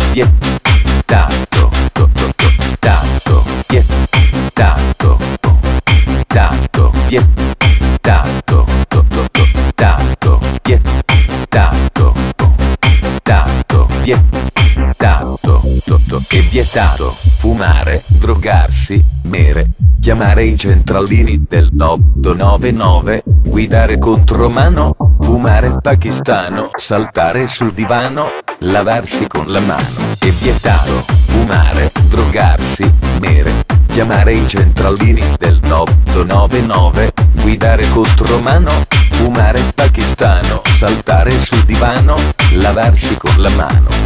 vietato, vietato, vietato, vietato, vietato, vietato, vietato, vietato, è vietato fumare, drogarsi, bere, chiamare i centralini del 899, guidare contromano, fumare pakistano, saltare sul divano, lavarsi con la mano. È vietato fumare, drogarsi, bere, chiamare i centralini del 899, guidare contromano, fumare pakistano, saltare sul divano, lavarsi con la mano.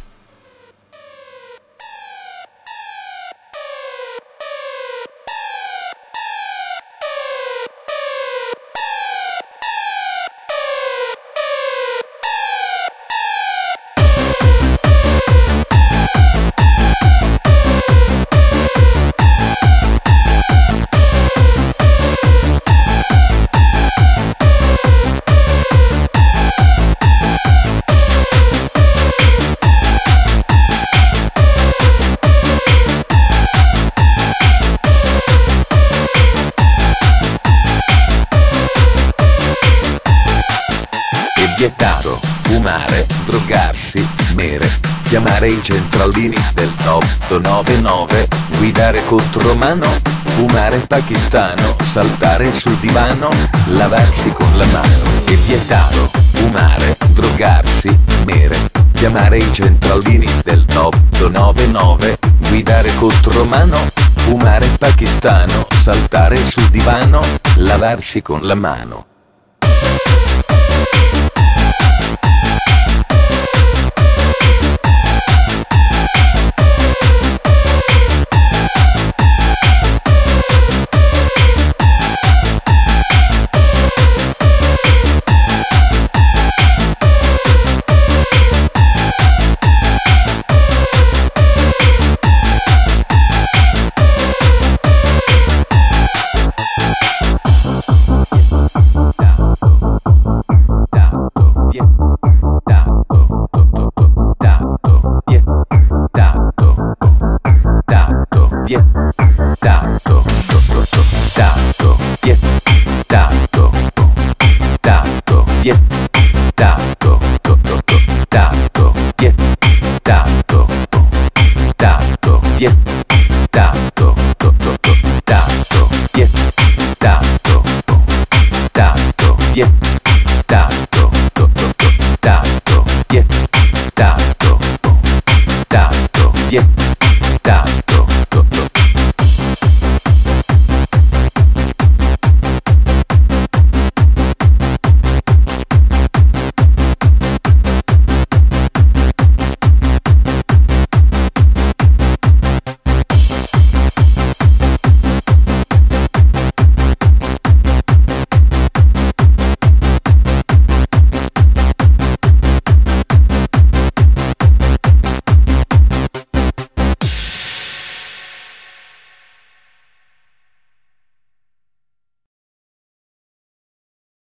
Vietato fumare, drogarsi, bere, chiamare i centralini del 899, guidare contromano, fumare pakistano, saltare sul divano, lavarsi con la mano. È vietato fumare, drogarsi, bere, chiamare i centralini del 899, guidare contromano, fumare pakistano, saltare sul divano, lavarsi con la mano.